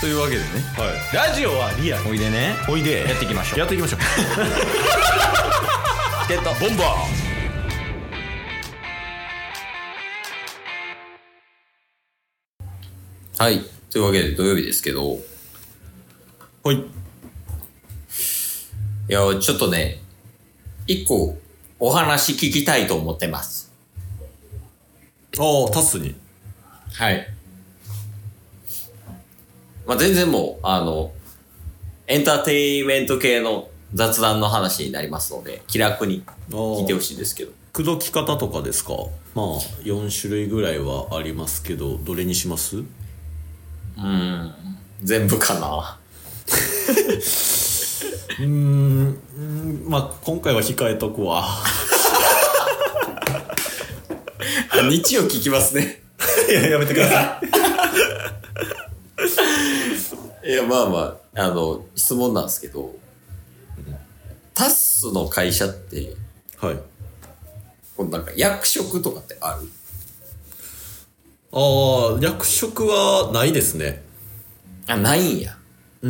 というわけでね、 はい、ラジオはリアル。 おいでね、 おいでやっていきましょう。 やっていきましょうゲットボンバー。はい、というわけで土曜日ですけど、 はい。 いやちょっとね、一個お話聞きたいと思ってます。 ああ、タスに。 はい。まあ、全然もうエンターテインメント系の雑談の話になりますので、気楽に聞いてほしいですけど。 口説き方とかですか。まあ4種類ぐらいはありますけど、どれにします？ 全部かな。 まあ今回は控えとくわ。 日曜聞きますね。 いや、やめてください。いや、まあまあ、質問なんですけど、タッスの会社って、 はい。 このなんか役職とかってある？ ああ、役職はないですね。 あ、ないんや。 うん。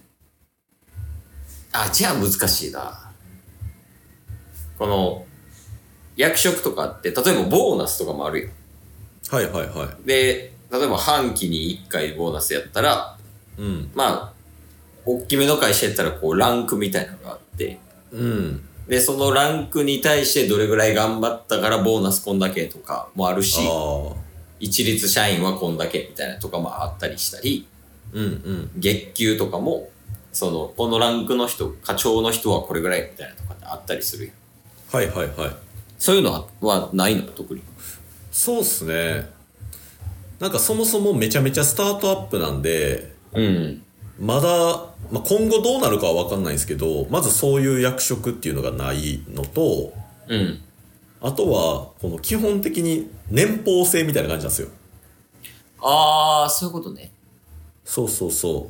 あ、じゃあ難しいな。この、役職とかって、例えばボーナスとかもあるよ。 はいはいはで、例えば半期に1回ボーナスやったら、 い。うん。 まあ、大きめの会社やったらこうランクみたいなのがあって、 うん。 で、そのランクに対してどれぐらい頑張ったからボーナスこんだけとかもあるし、 ああ。 一律社員はこんだけみたいなとかもあったりしたり、 うんうん。 月給とかも、このランクの人、課長の人はこれぐらいみたいなとかってあったりするよ。 はいはいはい。 そういうのはないの？特に。 そうっすね。なんかそもそもめちゃめちゃスタートアップなんで、 うん。 まだ、まあ、今後どうなるかは分かんないんですけど、まずそういう役職っていうのがないのと、 うん。 あとは、この基本的に年俸制みたいな感じなんですよ。 あー、そういうことね。 そうそうそ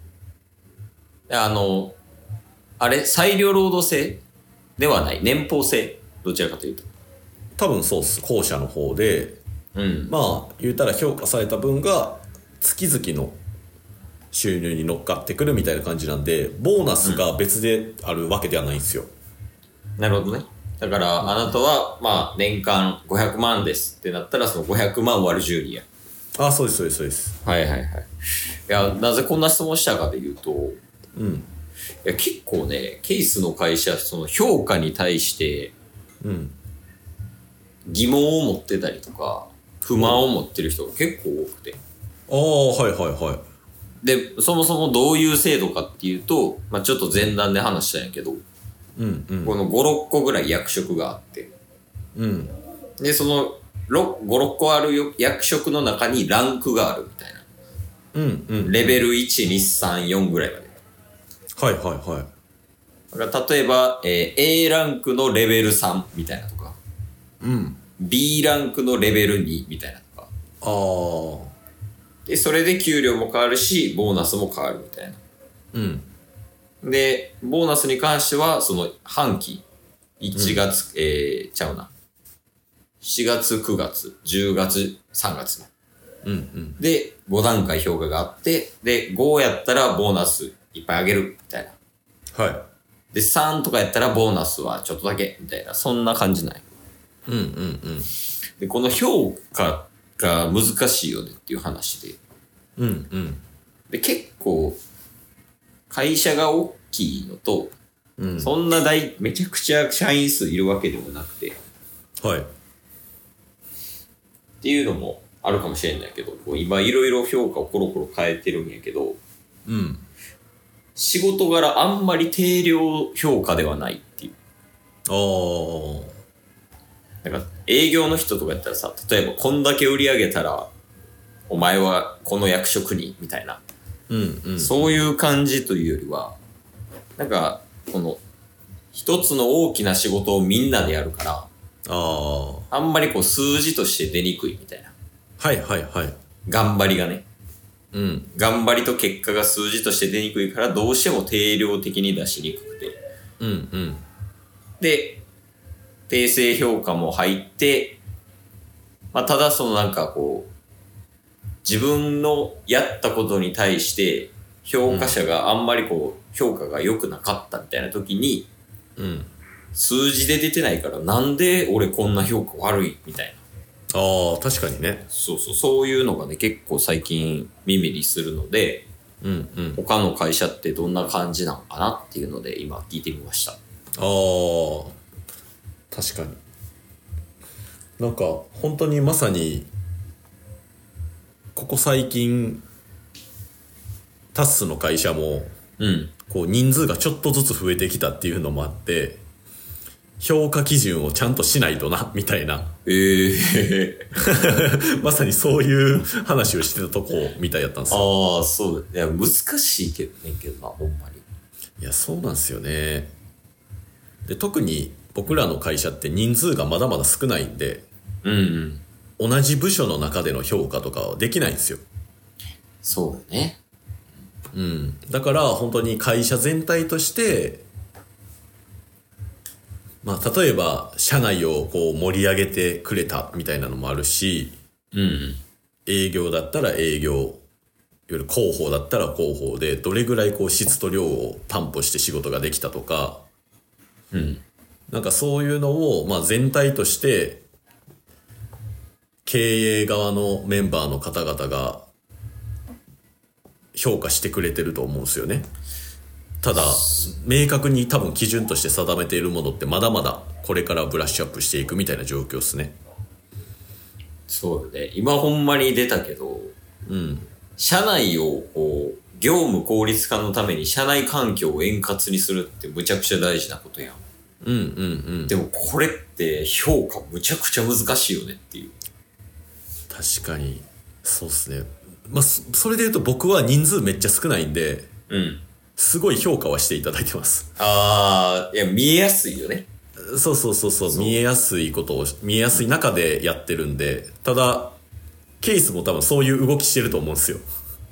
あれ、裁量労働制ではない。年俸制。どちらかというと。 う。多分そうっす。後者の方で、 うん。 まあ、言うたら評価された分が月々の収入に乗っかってくるみたいな感じなんで、ボーナスが別であるわけではないんですよ。 なるほどね。だから、あなたは、まあ、年間500万ですってなったら、その500万割る12や。 あ、そうですそうですそうです。 はいはいはい。いや、なぜこんな質問したかというと、 うん。 いや、結構ね、ケースの会社、その評価に対してうん。 疑問を持ってたりとか、不満を持ってる人が結構多くて。 ああ、はいはいはい。 で、そもそもどういう制度かっていうと、まあちょっと前段で話したんやけど、 うんうん。 この5、6個ぐらい役職があって、 うん。 で、その5、6個ある役職の中にランクがあるみたいな。 うんうん。 レベル1、2、3、4ぐらいまで。 はいはいはい。 だから例えば、A ランクのレベル3みたいなとか、 うん。 B ランクのレベル2みたいなとか。 ああ。 で、それで給料も変わるし、ボーナスも変わるみたいな。 うん。 で、ボーナスに関しては、その半期、1月、ちゃうな。4月、9月、10月、3月。 うんうん。 で、5段階評価があって、で、5やったらボーナスいっぱいあげる、みたいな。 はい。 で、3とかやったらボーナスはちょっとだけ、みたいな。そんな感じない。 うんうんうん。 で、この評価が難しいよねっていう話で。 うんうん。 で、結構、会社が大きいのと、 うん。 そんなめちゃくちゃ社員数いるわけでもなくて、 はい。 っていうのもあるかもしれないけど、こう今いろいろ評価をコロコロ変えてるんやけど、 うん。 仕事柄あんまり定量評価ではないっていう。 ああ。 なんか営業の人とかやったらさ、例えばこんだけ売り上げたら、お前はこの役職に、みたいな。 うんうん。 そういう感じというよりは、なんか、この、一つの大きな仕事をみんなでやるから、 ああ。 あんまりこう数字として出にくいみたいな。 はいはいはい。 頑張りがね。 うん。 頑張りと結果が数字として出にくいから、どうしても定量的に出しにくくて。 うんうん。 で、訂正評価も入って、まあ、ただそのなんかこう、 自分のやったことに対して評価者があんまりこう評価が良くなかったみたいな時に、数字で出てないからなんで俺こんな評価悪いみたいな。 ああ、確かにね。 そういうのがね、結構最近耳にするので、他の会社ってどんな感じなのかなっていうので今聞いてみました。 ああ、確かに。なんか本当にまさにここ最近タッスの会社もこう人数がちょっとずつ増えてきたっていうのもあって、評価基準をちゃんとしないとなみたいなまさにそういう話をしてたとこみたいやったんですよ。 ああ、そうだ。いや、難しいけどねんけどな、ほんまに。 いや、そうなんですよね。で、特に僕らの会社って人数がまだまだ少ないんで、同じ部署の中での評価とかはできないんですよ。 そうだね。 だから本当に会社全体として、まあ例えば社内をこう盛り上げてくれたみたいなのもあるし、営業だったら営業、いわゆる広報だったら広報でどれぐらいこう質と量を担保して仕事ができたとか、なんかそういうのをまあ全体として経営側のメンバーの方々が評価してくれてると思うんですよね。ただ明確に多分基準として定めているものってまだまだこれからブラッシュアップしていくみたいな状況ですね。 そうだね。今ほんまに出たけど、社内をこう業務効率化のために社内環境を円滑にするってむちゃくちゃ大事なことやん。でもこれって評価むちゃくちゃ難しいよねっていう。 確かにそうっすね。まあそれで言うと僕は人数めっちゃ少ないんで、すごい評価はしていただいてます。 ああ、いや見えやすいよね。 そう見えやすいことを見えやすい中でやってるんで、ただケースも多分そういう動きしてると思うんですよ。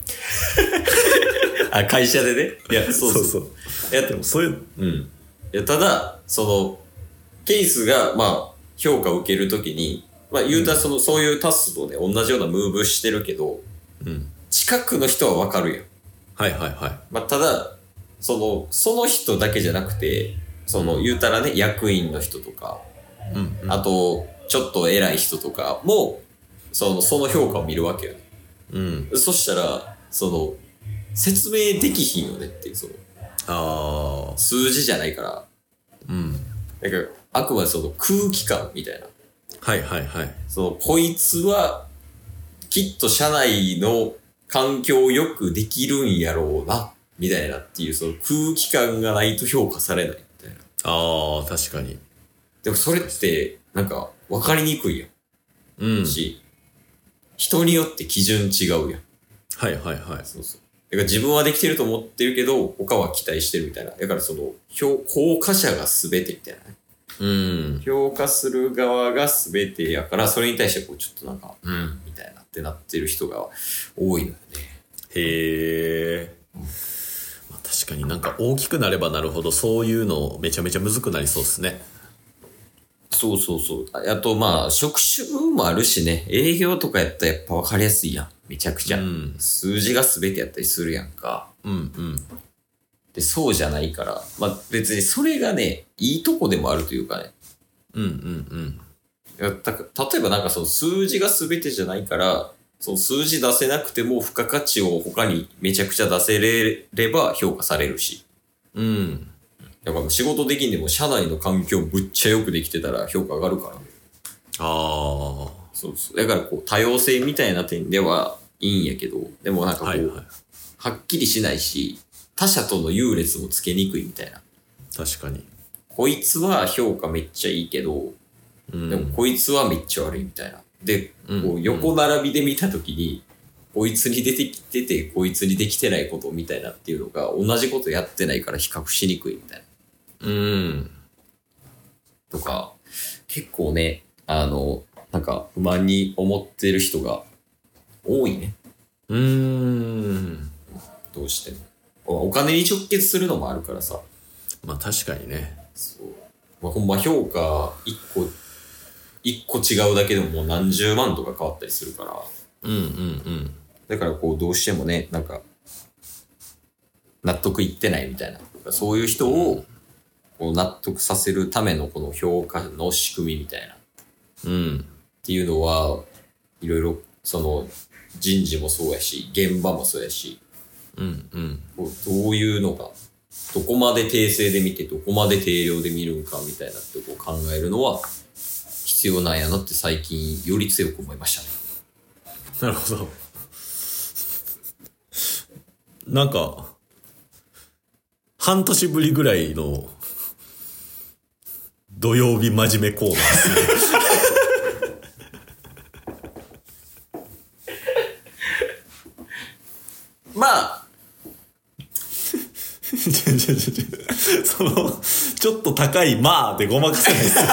あ、会社でね。いや、そう。 いやでもそういういや、ただそのケースがまあ評価を受けるときに、まあ言うたらそういうタスとね同じようなムーブしてるけど、近くの人はわかるやん。まあただその人だけじゃなくて、言うたらね役員の人とか、あとちょっと偉い人とかもその評価を見るわけよね。そしたら説明できひんよねっていう数字じゃないから。だからあくまで空気感みたいな。こいつはきっと社内の環境をよくできるんやろうなみたいなっていう空気感がないと評価されないみたいな。 ああ、確かに。 でもそれってなんか分かりにくいやん。し、人によって基準違うやん。 そう。 だから自分はできてると思ってるけど他は期待してるみたいな。だから評価者が全てみたいなね。評価する側が全てやから、それに対してちょっとなんかみたいなってなってる人が多いのよね。 へえ。まあ、確かになんか大きくなればなるほどそういうのめちゃめちゃむずくなりそうですね。 そう。あとまあ職種もあるしね。営業とかやったらやっぱ分かりやすいやん。めちゃくちゃ。数字が全てやったりするやんか。で、そうじゃないから。まあ別にそれがね、いいとこでもあるというかね。例えばなんか数字が全てじゃないから、数字出せなくても付加価値を他にめちゃくちゃ出せれば評価されるし。だから仕事できんでも社内の環境ぶっちゃよくできてたら評価上がるから。だから多様性みたいな点ではいいんやけど、でもなんかはっきりしないし、他者との優劣もつけにくいみたいな。 確かに。 こいつは評価めっちゃいいけど、でもこいつはめっちゃ悪いみたいな。で、横並びで見たときに、こいつに出てきてて、こいつにできてないことみたいなっていうのが同じことやってないから比較しにくいみたいな。とか、結構ね、なんか不満に思ってる人が多いね。どうしても。お金に直結するのもあるからさ。 まあ確かにね。 まあ、ほんま評価一個違うだけでももう何十万とか変わったりするから。 うんうんうん。 だからこうどうしてもね、なんか、納得いってないみたいな。そういう人をこう納得させるためのこの評価の仕組みみたいな。 うん。 っていうのは、いろいろその人事もそうやし、現場もそうやし、 うんうん。 こうどういうのが、どこまで定性で見て、どこまで定量で見るんかみたいなってこう考えるのは必要なんやなって最近より強く思いましたね。 なるほど。なんか、半年ぶりぐらいの土曜日真面目コーナーですね。 まあ、 その、ちょっと高いまあでごまかせないですよ。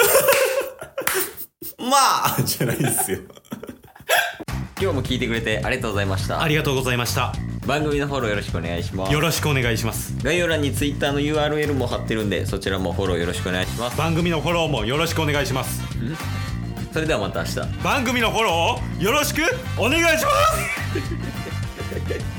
まあじゃないですよ。 今日も聞いてくれてありがとうございました。 ありがとうございました。 番組のフォローよろしくお願いします。 よろしくお願いします。 概要欄に Twitter の URL も貼ってるんで、そちらもフォローよろしくお願いします。 番組のフォローもよろしくお願いします。 それではまた明日。 番組のフォローをよろしくお願いします。